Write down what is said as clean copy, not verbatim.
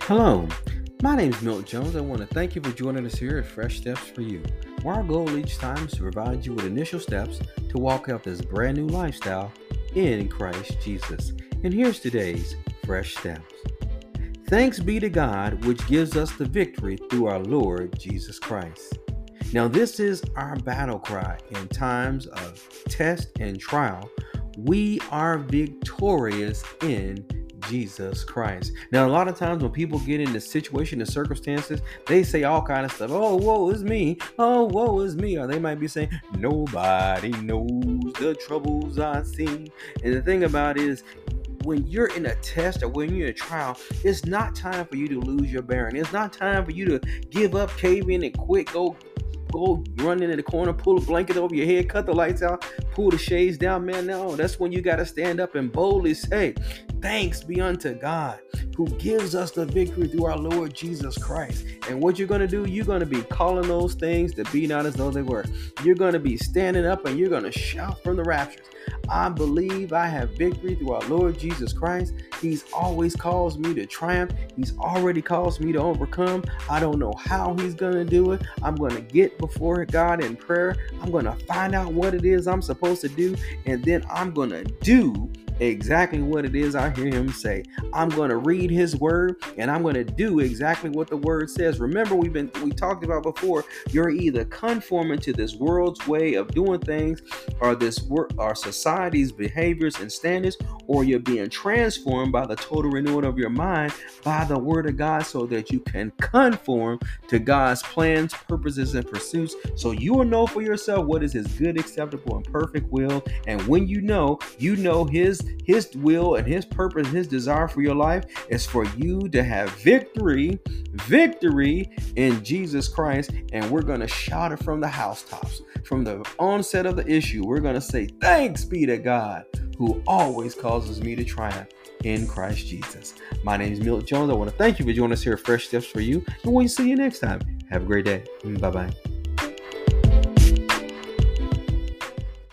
Hello, my name is Milt Jones. I want to thank you for joining us here at Fresh Steps for You, where our goal each time is to provide you with initial steps to walk out this brand new lifestyle in Christ Jesus. And here's today's Fresh Steps. Thanks be to God, which gives us the victory through our Lord Jesus Christ. Now, this is our battle cry in times of test and trial. We are victorious in Jesus Christ. Now, a lot of times when people get in the situation and circumstances, they say all kind of stuff. Oh, woe is me. Oh, woe is me. Or they might be saying, nobody knows the troubles I see. And the thing about it is, when you're in a test or when you're in a trial, it's not time for you to lose your bearing. It's not time for you to give up, cave in, and quit. Go run into the corner, pull a blanket over your head, cut the lights out, pull the shades down. Man, no, that's when you got to stand up and boldly say, thanks be unto God who gives us the victory through our Lord Jesus Christ. And what you're going to do, you're going to be calling those things to be not as though they were. You're going to be standing up and you're going to shout from the raptures. I believe I have victory through our Lord Jesus Christ. He's always caused me to triumph. He's already caused me to overcome. I don't know how he's going to do it. I'm going to get before God in prayer. I'm going to find out what it is I'm supposed to do. And then I'm going to do exactly what it is I hear him say. I'm going to read his word and I'm going to do exactly what the word says. Remember, we talked about before, you're either conforming to this world's way of doing things or our society's behaviors and standards, or you're being transformed by the total renewal of your mind by the word of God so that you can conform to God's plans, purposes, and pursuits. So you will know for yourself what is his good, acceptable, and perfect will. And when you know his will and his purpose, his desire for your life is for you to have victory in Jesus Christ. And we're going to shout it from the housetops. From the onset of the issue, we're going to say, thanks be to God who always causes me to triumph in Christ Jesus. My name is Milt Jones. I want to thank you for joining us here at Fresh Steps for You. And we'll see you next time. Have a great day. Bye-bye.